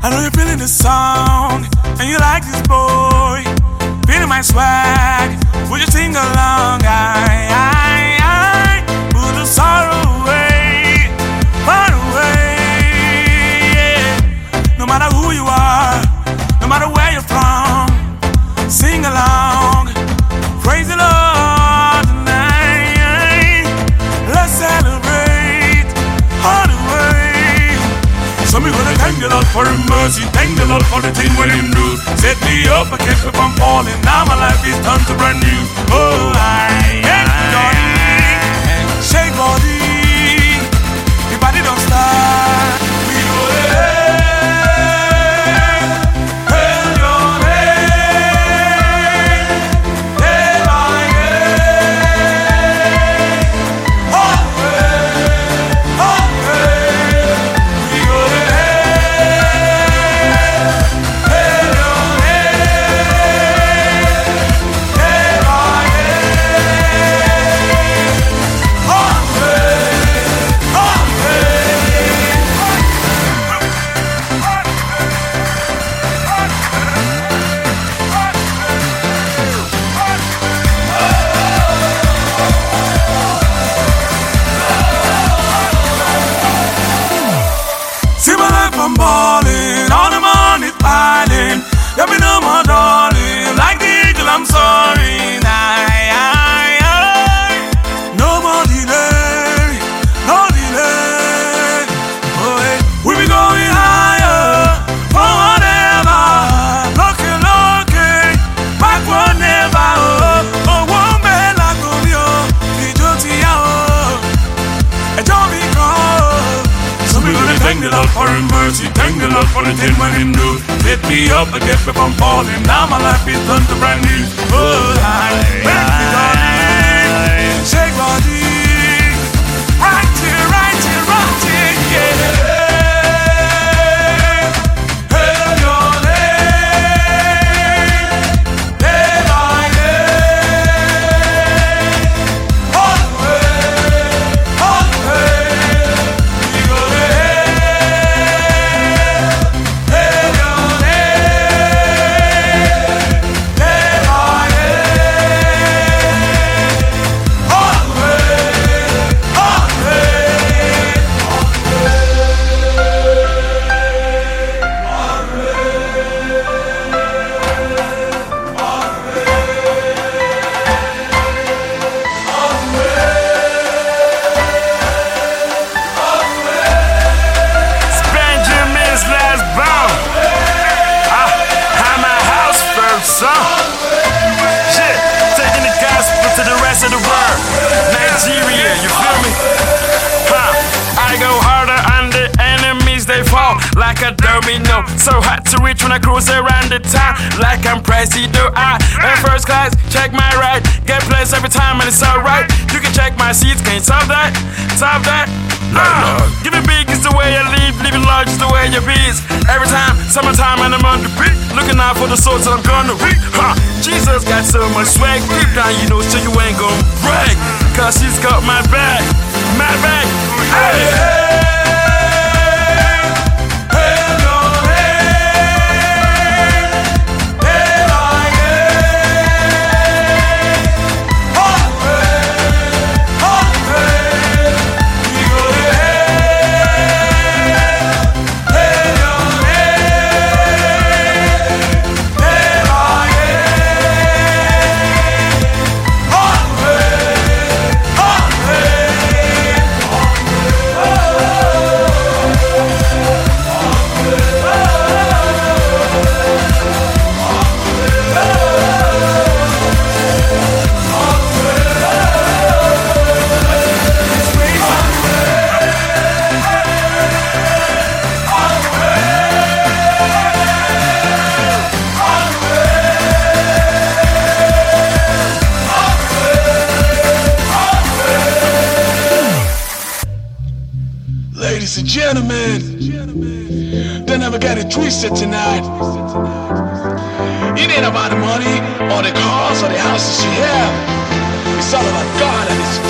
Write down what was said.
I know you're feeling the song, and you like this boy. Feeling my swag, would you sing along? I put the sorrow away, far away, yeah. No matter who you are, no matter where you're from, sing along, praise the Lord tonight. Let's celebrate all the way. So me gonna thank the Lord for His mercy, thank the Lord for the thing when Him do. Set me up, I kept me from falling. Now my life is turned to brand new. Oh, everybody, shake body. Your body don't start. We go hail your name, day by day. Always, always. We go hail your name, day by day. Always, see my life, I'm balling, all the money's piling. There be no more darling, like the eagle, I'm soaring. No more delay, no delay. Oh, hey. We be going higher, forward ever. Looking, looking, backward never. Oh, one man like Romeo, the duty out. And don't be cold. So we gonna thank the Lord for His mercy, thank the Lord for the thing when Him do. Lift me up and get me from falling. Now my life is turned to brand new. Oh, everybody, shake body, right here, yeah. Hail your name, day by day. Always, always. We go hail your name, day by day. Always, Benjamin's last bomb. I'm a house first song. Shit, taking the gospel to the rest of the world. Nigeria, you feel me? I go harder on the enemies, they fall like a domino. So hard to reach when I cruise around the town like I'm Presido. In first class, check my ride. Get placed every time and it's alright. You can check my seats, can you solve that? Solve that? Giving big is the way I live, living large is the way you be. Every time, summertime and I'm on the beat, looking out for the souls that I'm gonna reap. Jesus got so much swag, deep down you know so you ain't gon' brag. Cause He's got my back, my back. Hey. hail your name, day by day. Always, always. We go hail your name, day by day. Always, Ladies and gentlemen, they never got it twisted tonight. It ain't about the money or the cars or the houses you have. It's all about God and His